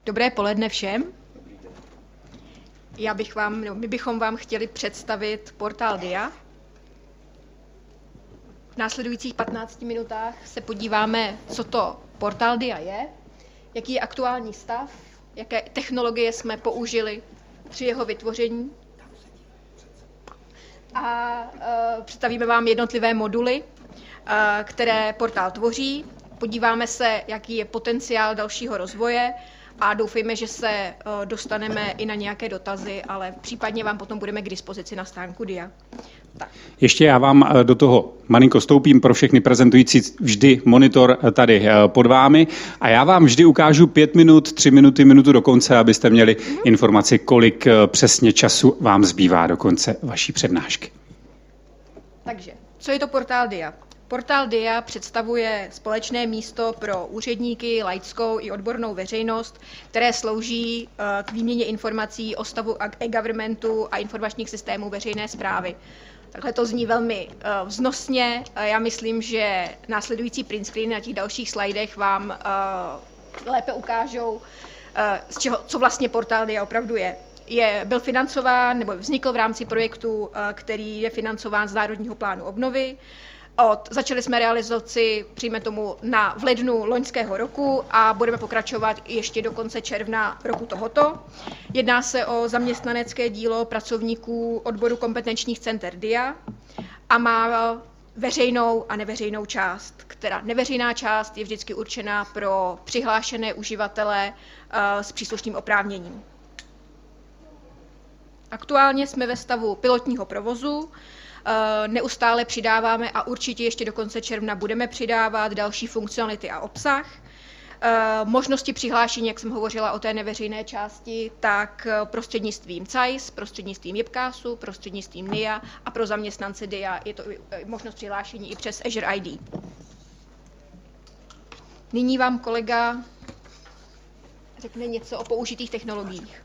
Dobré poledne všem. My bychom vám chtěli představit portál DIA. V následujících 15 minutách se podíváme, co to portál DIA je, jaký je aktuální stav, jaké technologie jsme použili při jeho vytvoření a představíme vám jednotlivé moduly, které portál tvoří. Podíváme se, jaký je potenciál dalšího rozvoje a doufejme, že se dostaneme i na nějaké dotazy, ale případně vám potom budeme k dispozici na stránku DIA. Tak. Ještě já vám do toho malinko stoupím, pro všechny prezentující vždy monitor tady pod vámi a já vám vždy ukážu 5 minut, 3 minuty, minutu do konce, abyste měli informaci, kolik přesně času vám zbývá do konce vaší přednášky. Takže, co je to portál DIA? Portál DIA představuje společné místo pro úředníky, laickou i odbornou veřejnost, které slouží k výměně informací o stavu e-governmentu a informačních systémů veřejné správy. Takhle to zní velmi vznosně. Já myslím, že následující print screen na těch dalších slajdech vám lépe ukážou, co vlastně portál DIA opravdu je. Byl financován nebo vznikl v rámci projektu, který je financován z Národního plánu obnovy. Začali jsme realizaci, přijme tomu, v lednu loňského roku a budeme pokračovat ještě do konce června roku tohoto. Jedná se o zaměstnanecké dílo pracovníků odboru kompetenčních center DIA a má veřejnou a neveřejnou část, která neveřejná část je vždycky určena pro přihlášené uživatele s příslušným oprávněním. Aktuálně jsme ve stavu pilotního provozu. Neustále přidáváme a určitě ještě do konce června budeme přidávat další funkcionality a obsah. Možnosti přihlášení, jak jsem hovořila o té neveřejné části, tak prostřednictvím CAIS, prostřednictvím JIPCASu, prostřednictvím NIA a pro zaměstnance DIA je to možnost přihlášení i přes Azure ID. Nyní vám kolega řekne něco o použitých technologiích.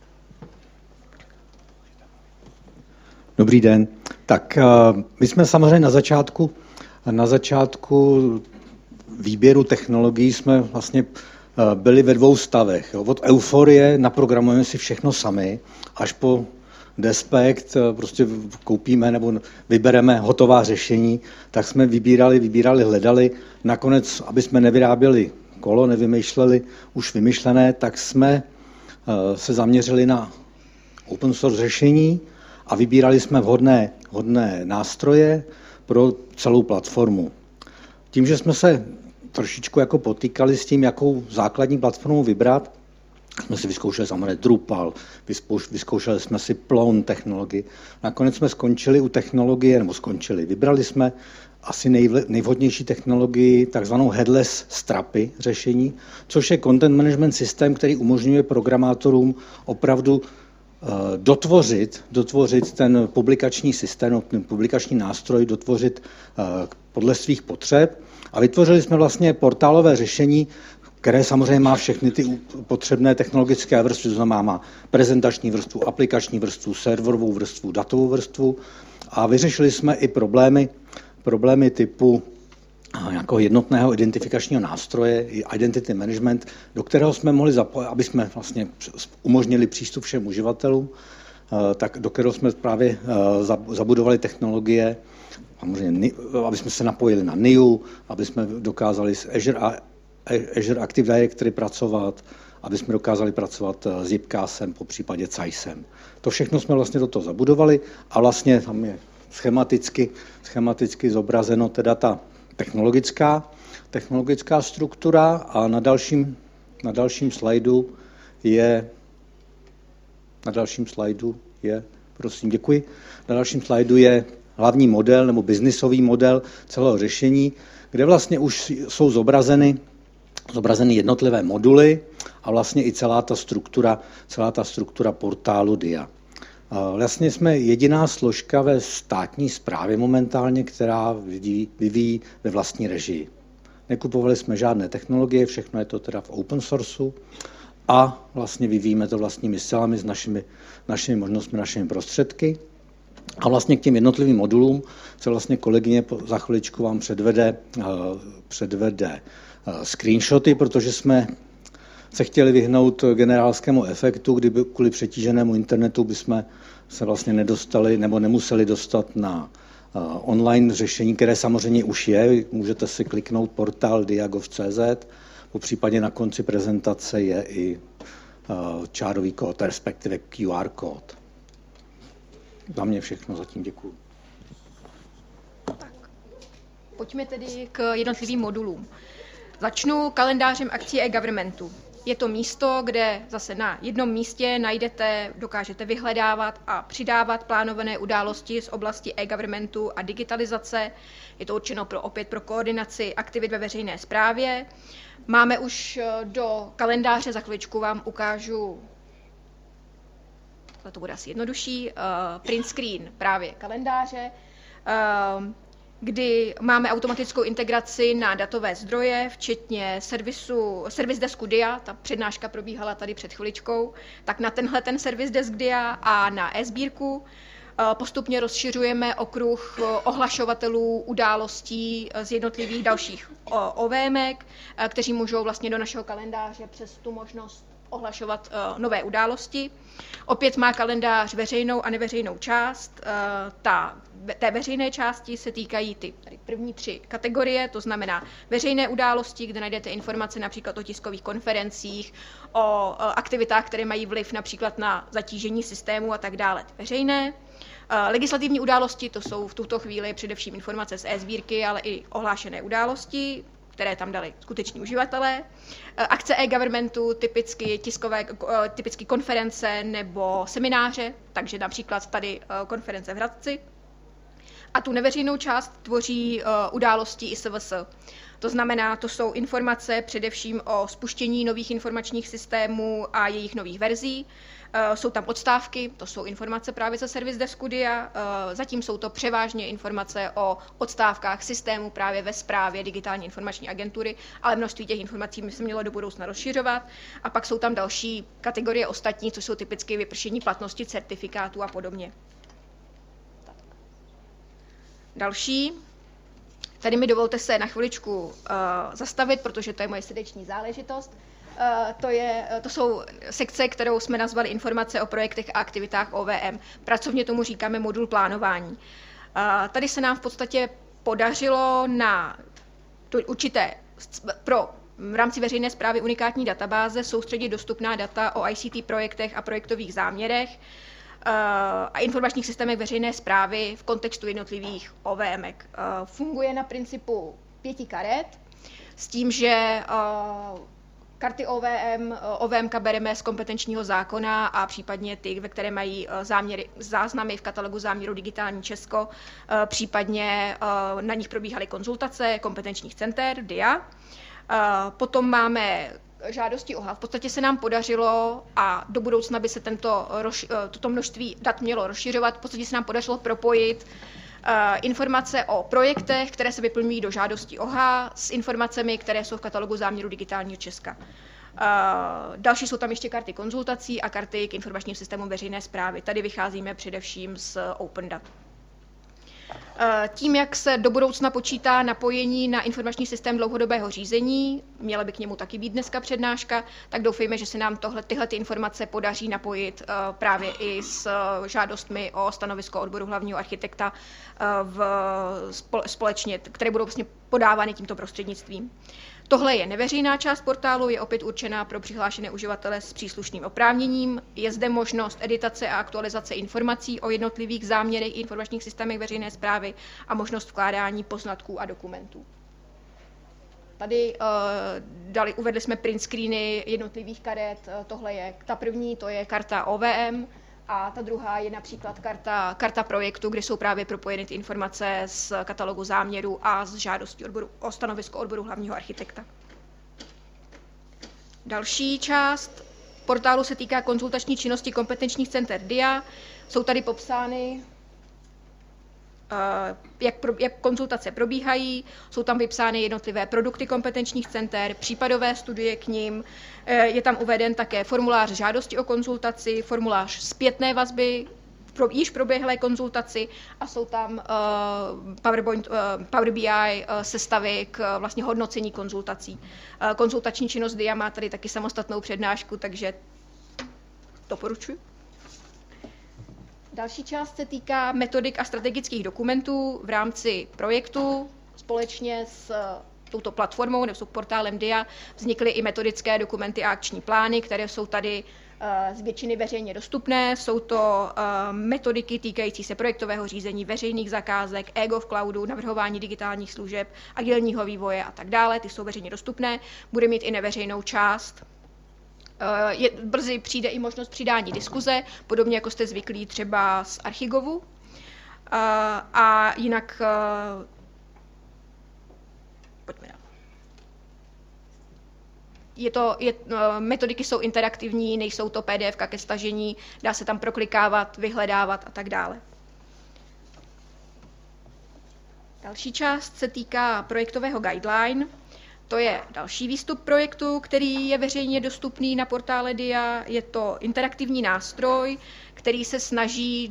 Dobrý den. Tak my jsme samozřejmě na začátku výběru technologií jsme vlastně byli ve dvou stavech. Jo. Od euforie naprogramujeme si všechno sami, až po despekt, prostě koupíme nebo vybereme hotová řešení, tak jsme vybírali, hledali. Nakonec, aby jsme nevyráběli kolo, nevymýšleli už vymyšlené, tak jsme se zaměřili na open source řešení, a vybírali jsme vhodné nástroje pro celou platformu. Tím, že jsme se trošičku jako potýkali s tím, jakou základní platformu vybrat, jsme si vyzkoušeli samozřejmě Drupal, vyzkoušeli jsme si Plon technologii. Nakonec jsme skončili u technologie, vybrali jsme asi nejvhodnější technologii, takzvanou headless strapy řešení, což je content management systém, který umožňuje programátorům opravdu dotvořit ten publikační systém, ten publikační nástroj, dotvořit podle svých potřeb. A vytvořili jsme vlastně portálové řešení, které samozřejmě má všechny ty potřebné technologické vrstvy, to znamená má prezentační vrstvu, aplikační vrstvu, serverovou vrstvu, datovou vrstvu. A vyřešili jsme i problémy typu nějakého jednotného identifikačního nástroje, identity management, do kterého jsme mohli zapojit, aby jsme vlastně umožnili přístup všem uživatelům, tak do kterého jsme právě zabudovali technologie, aby jsme se napojili na NIU, aby jsme dokázali s Azure Active Directory pracovat, aby jsme dokázali pracovat s JIPCASem, po případě CAISem. To všechno jsme vlastně do toho zabudovali a vlastně tam je schematicky zobrazeno teda ta technologická struktura a na dalším slajdu je, prosím, děkuji. Na dalším slajdu je hlavní model nebo biznisový model celého řešení, kde vlastně už jsou zobrazeny jednotlivé moduly a vlastně i celá ta struktura portálu DIA. Vlastně jsme jediná složka ve státní správě momentálně, která vyvíjí ve vlastní režii. Nekupovali jsme žádné technologie, všechno je to teda v open sourceu a vlastně vyvíjíme to vlastními silami s našimi možnostmi, našimi prostředky. A vlastně k těm jednotlivým modulům se vlastně kolegyně za chviličku vám předvede screenshoty, protože jsme se chtěli vyhnout generálskému efektu, kdyby kvůli přetíženému internetu bychom se vlastně nedostali nebo nemuseli dostat na online řešení, které samozřejmě už je. Můžete si kliknout portál dia.gov.cz, popřípadě na konci prezentace je i čárový kód, respektive QR kód. Za mě všechno, zatím děkuju. Tak. Pojďme tedy k jednotlivým modulům. Začnu kalendářem akcí e-governmentu. Je to místo, kde zase na jednom místě dokážete vyhledávat a přidávat plánované události z oblasti e-governmentu a digitalizace. Je to určeno opět pro koordinaci aktivit ve veřejné správě. Máme už do kalendáře, za chviličku vám ukážu, to bude asi jednodušší, print screen právě kalendáře, kdy máme automatickou integraci na datové zdroje, včetně service desku DIA, ta přednáška probíhala tady před chviličkou, tak na ten service desk DIA a na e-sbírku. Postupně rozšiřujeme okruh ohlašovatelů událostí z jednotlivých dalších OVMek, kteří můžou vlastně do našeho kalendáře přes tu možnost ohlašovat nové události. Opět má kalendář veřejnou a neveřejnou část. Té veřejné části se týkají tady první 3 kategorie, to znamená veřejné události, kde najdete informace například o tiskových konferencích, o aktivitách, které mají vliv například na zatížení systému a tak dále. Veřejné. Legislativní události, to jsou v tuto chvíli především informace z e-sbírky, ale i ohlášené události, které tam dali skuteční uživatelé. Akce e-governmentu, typicky konference nebo semináře, takže například tady konference v Hradci. A tu neveřejnou část tvoří události ISVS. To znamená, to jsou informace především o spuštění nových informačních systémů a jejich nových verzí. Jsou tam odstávky, to jsou informace právě ze service desku DIA, zatím jsou to převážně informace o odstávkách systému právě ve správě digitální informační agentury, ale množství těch informací by se mělo do budoucna rozšiřovat. A pak jsou tam další kategorie ostatní, což jsou typicky vypršení platnosti certifikátů a podobně. Další. Tady mi dovolte se na chviličku zastavit, protože to je moje srdeční záležitost. To jsou sekce, kterou jsme nazvali informace o projektech a aktivitách OVM. Pracovně tomu říkáme modul plánování. Tady se nám v podstatě podařilo v rámci veřejné správy unikátní databáze soustředit dostupná data o ICT projektech a projektových záměrech a informačních systémech veřejné správy v kontextu jednotlivých OVMek. Funguje na principu 5 karet, s tím, že karty OVMka bereme z kompetenčního zákona a případně ty, ve které mají záznamy v katalogu záměru Digitální Česko, případně na nich probíhaly konzultace kompetenčních center, DIA. Potom máme žádosti OHA. V podstatě se nám podařilo, a do budoucna by se toto množství dat mělo rozšiřovat, v podstatě se nám podařilo propojit informace o projektech, které se vyplňují do žádosti OHA, s informacemi, které jsou v katalogu záměru Digitálního Česka. Další jsou tam ještě karty konzultací a karty k informačním systémům veřejné správy. Tady vycházíme především z OpenDat. Tím, jak se do budoucna počítá napojení na informační systém dlouhodobého řízení, měla by k němu taky být dneska přednáška, tak doufejme, že se nám tyhle informace podaří napojit právě i s žádostmi o stanovisko odboru hlavního architekta společně, které budou vlastně podávány tímto prostřednictvím. Tohle je neveřejná část portálu, je opět určená pro přihlášené uživatele s příslušným oprávněním. Je zde možnost editace a aktualizace informací o jednotlivých záměrech i informačních systémech veřejné správy a možnost vkládání poznatků a dokumentů. Tady uvedli jsme print screeny jednotlivých karet. Tohle je ta první, to je karta OVM, a ta druhá je například karta projektu, kde jsou právě propojeny ty informace z katalogu záměru a z žádostí o stanovisko odboru hlavního architekta. Další část portálu se týká konzultační činnosti kompetenčních center DIA. Jsou tady popsány, jak konzultace probíhají, jsou tam vypsány jednotlivé produkty kompetenčních center, případové studie k nim, je tam uveden také formulář žádosti o konzultaci, formulář zpětné vazby již proběhlé konzultaci a jsou tam Power BI sestavy k vlastně hodnocení konzultací. Konzultační činnost DIA má tady taky samostatnou přednášku, takže doporučuji. Další část se týká metodik a strategických dokumentů v rámci projektu. Společně s touto platformou nebo s portálem DIA vznikly i metodické dokumenty a akční plány, které jsou tady z většiny veřejně dostupné. Jsou to metodiky týkající se projektového řízení, veřejných zakázek, eGov cloudu, navrhování digitálních služeb, agilního vývoje a tak dále. Ty jsou veřejně dostupné. Bude mít i neveřejnou část. Brzy přijde i možnost přidání diskuze, podobně jako jste zvyklí třeba z Archigovu. A jinak pojďme dál. Metodiky jsou interaktivní, nejsou to PDF ke stažení, dá se tam proklikávat, vyhledávat a tak dále. Další část se týká projektového guideline. To je další výstup projektu, který je veřejně dostupný na portále DIA. Je to interaktivní nástroj, který se snaží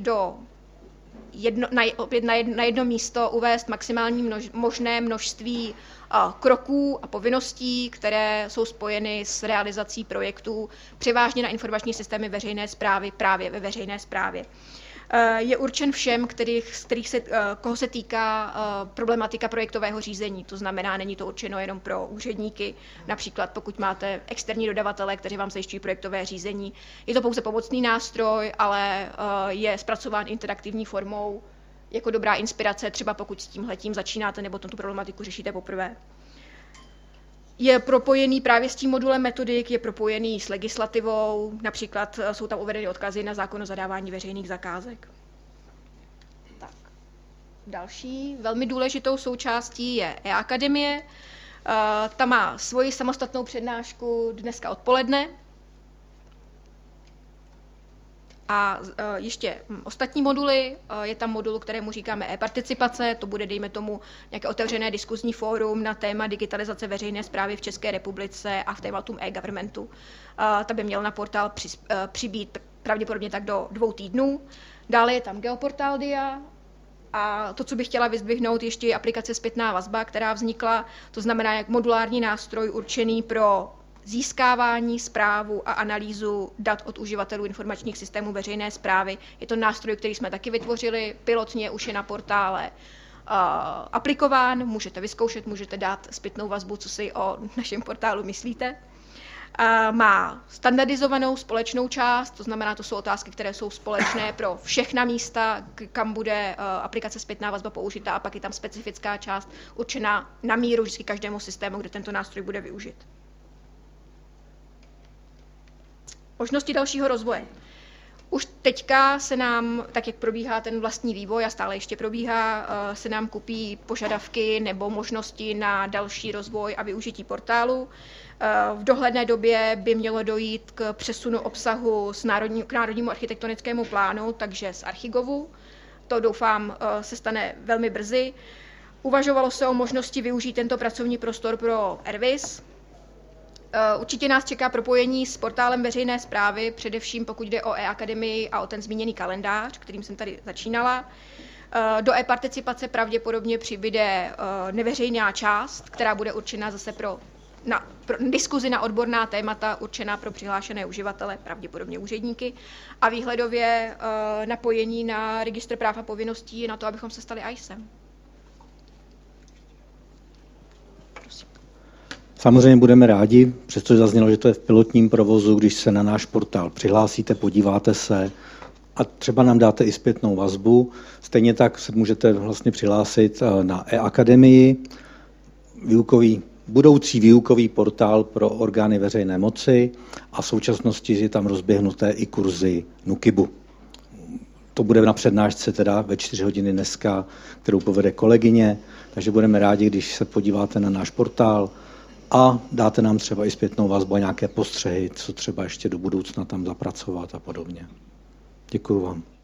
na jedno místo uvést maximální možné množství kroků a povinností, které jsou spojeny s realizací projektů, převážně na informační systémy veřejné správy, právě ve veřejné správě. Je určen všem, koho se týká problematika projektového řízení. To znamená, není to určeno jenom pro úředníky, například pokud máte externí dodavatele, kteří vám zajišťují projektové řízení. Je to pouze pomocný nástroj, ale je zpracován interaktivní formou jako dobrá inspirace, třeba pokud s tímhletím začínáte nebo tu problematiku řešíte poprvé. Je propojený právě s tím modulem metodik, je propojený s legislativou, například jsou tam uvedeny odkazy na zákon o zadávání veřejných zakázek. Tak. Další velmi důležitou součástí je e-akademie. Ta má svoji samostatnou přednášku dneska odpoledne. A ještě ostatní moduly, je tam modul, kterému říkáme e-participace, to bude, dejme tomu, nějaké otevřené diskuzní fórum na téma digitalizace veřejné správy v České republice a v tématům e-governmentu. Ta by měl na portál přibýt pravděpodobně tak do 2 týdnů. Dále je tam geoportál DIA a to, co bych chtěla vyzdvihnout, ještě je aplikace Zpětná vazba, která vznikla, to znamená jak modulární nástroj určený pro získávání, správu a analýzu dat od uživatelů informačních systémů veřejné správy. Je to nástroj, který jsme taky vytvořili, pilotně už je na portále aplikován, můžete vyzkoušet, můžete dát zpětnou vazbu, co si o našem portálu myslíte. Má standardizovanou společnou část, to znamená, to jsou otázky, které jsou společné pro všechna místa, kam bude aplikace Zpětná vazba použita, a pak je tam specifická část určená na míru vždycky každému systému, kde tento nástroj bude využit. Možnosti dalšího rozvoje. Už teďka se nám, tak jak probíhá ten vlastní vývoj a stále ještě probíhá, se nám kupí požadavky nebo možnosti na další rozvoj a využití portálu. V dohledné době by mělo dojít k přesunu obsahu k Národnímu architektonickému plánu, takže z Archigovu. To doufám se stane velmi brzy. Uvažovalo se o možnosti využít tento pracovní prostor pro Ervis. Určitě nás čeká propojení s portálem veřejné správy, především pokud jde o e-akademii a o ten zmíněný kalendář, kterým jsem tady začínala. Do e-participace pravděpodobně přibude neveřejná část, která bude určena zase pro diskuzi na odborná témata, určená pro přihlášené uživatele, pravděpodobně úředníky, a výhledově napojení na registr práv a povinností na to, abychom se stali AISem. Samozřejmě budeme rádi, přestože zaznělo, že to je v pilotním provozu, když se na náš portál přihlásíte, podíváte se a třeba nám dáte i zpětnou vazbu. Stejně tak se můžete vlastně přihlásit na e-akademii, budoucí výukový portál pro orgány veřejné moci, a v současnosti je tam rozběhnuté i kurzy NÚKIBu. To bude na přednášce teda ve 4 hodiny dneska, kterou povede kolegyně, takže budeme rádi, když se podíváte na náš portál a dáte nám třeba i zpětnou vazbu a nějaké postřehy, co třeba ještě do budoucna tam zapracovat a podobně. Děkuju vám.